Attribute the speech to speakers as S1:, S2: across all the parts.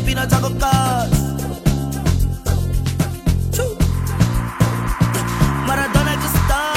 S1: pina tako kas. Maradona just stop.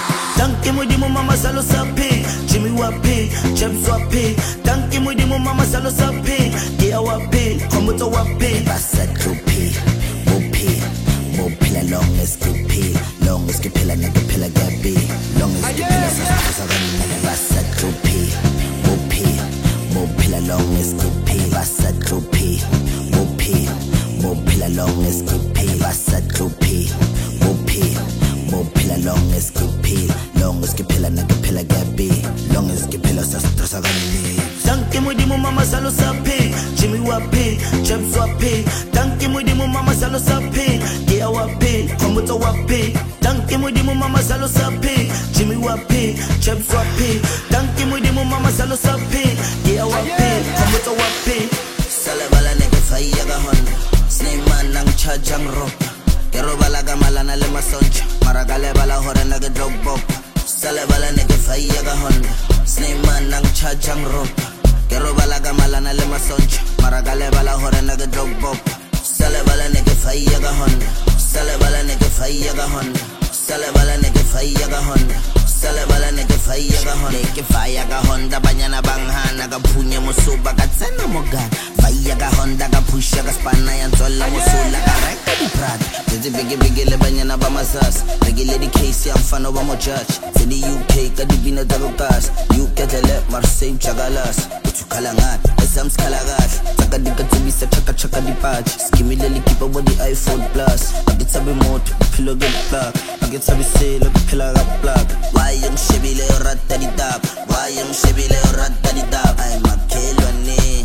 S1: Danke mudimu mama salo sapi. Jimmy wapi, James wapi. Danke mudimu mama salo sapi. Gia wapi, komuto wapi.
S2: Basa trupi, mupi, mupila long as kipi. Long as kipila nigga pila gabi. Long as kipila sasa gani. Basa trupi, mupi, mupila long as kipi. Basa trupi, mupi, mupila long as kipi. Basa trupi, mupi, mupila long as kipi. Long as kipila nigga pila gabi. Long as kipila sasa gani.
S1: Danke mudimu mama salo sapi. Jimmy wapi, James wapi. Danke mudimu mama salo sapi. Gia wapi, komuto wapi. Danke mudimu mama salo sapi. Jimmy wapi, James wapi. Danke mudimu mama salo sapi. Gia wapi, komuto wapi.
S2: Salabala nigga fire ga Honda. Snake man nang chajang rope. Kero bala ga malana le masoncha. Maragale bala hore naga drop bop. Salabala nigga fire ga Honda. Snake man nang chajang rope. Kero bala ga malana le masoncha. Maragale bala hore naga drop bop. Salabala nigga fire ga Honda. Salabala nigga fire ga Honda. Salabala nigga fire ga Honda. Salabala nigga fire ga Honda. Nigga fire ga Honda. Banyana bangha naga punya musuba katsena mogan. Fire ga Honda ga pusha ga spana yanzola musula ga reka di prad. Tete bigi le banyana ba masas. Regile di case I'm fan over mo judge. In the UK ka di bina dago gas. UK tele Marseille chagalas. Utukalangat esam skalagas. Taka di katubi sa chaka di patch. Skimile li kipa body iPhone Plus. Agit sabi moto pillow get plug. Agit sabi say look pillar ga plug. Why yung shibile rata di tap. Why yung shibile rata di tap. I'm a killer ni.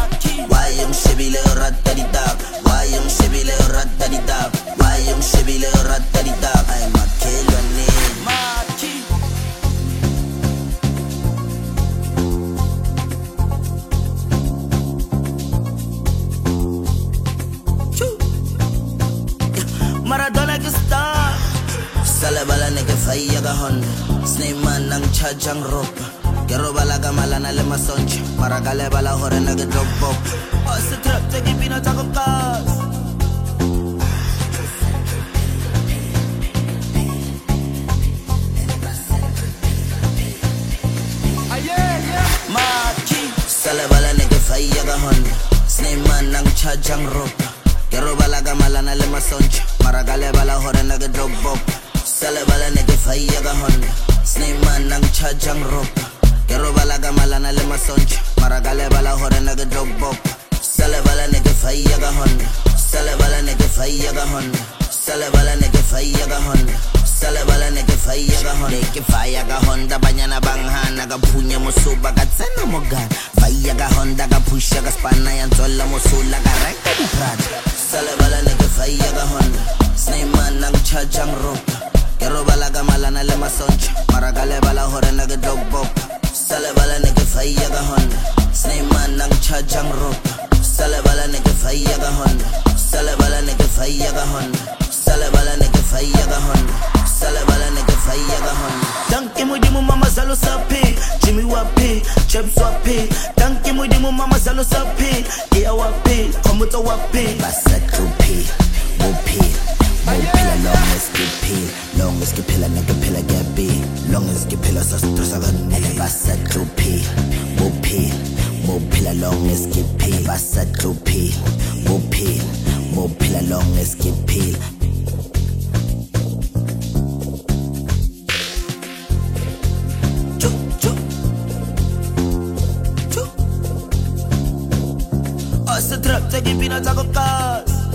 S2: Why yung shibile rata di tap. Why yung shibile rata di tap. Why yung shibile rata di tap. I'm a killer ni.
S1: Maradona just stop.
S2: Salabala nigga fire ga Honda. Snake man nang chajang rope. Kero bala ga malana le masoncha. Maragale bala hore naga drop bop.
S1: Asa trap tagi pina tako kas.
S2: Salabala nigga fire ga Honda. Snake man nang chajang rope. Kero bala ga malana le masoncha. Maragale bala hore naga drop bop. Salabala nigga fire ga Honda. Snake man nang chajang rope. Kero bala ga malana le masoncha. Maragale bala hore naga drop bop. Salabala nigga fire ga Honda. Salabala nigga fire ga Honda. Salabala nigga fire ga Honda. Salabala nigga fire ga Honda. Nigga fire ga Honda. Banyana bangha naga punya musuba katsena mogan. Fire ga Honda ga pusha ga spana yanzola musula ga reka di prad. Salabala nigga fire ga Honda. Snake man nang chajang rope. Kero bala ga malana le masoncha. Maragale bala hore naga drop bop. Salabala nigga fire ga Honda. Snake man nang chajang rope. Salabala nigga fire ga Honda. Salabala nigga fire ga Honda. Salabala nigga fire ga Honda. Salabala nigga fire ga Honda.
S1: Danke mudimu mama salo sapi. Jimmy wapi, James wapi. Danke mudimu mama salo sapi. Gia wapi, komuto wapi.
S2: Basa trupi, mupi, mupila long as kipi. Long as kipila nigga pila gabi. Long as kipila sasa gani. Basa trupi, mupi, mupila long as kipi. Basa trupi, mupi, mupila long as kipi.
S1: Asa trap tagi pina tako kas.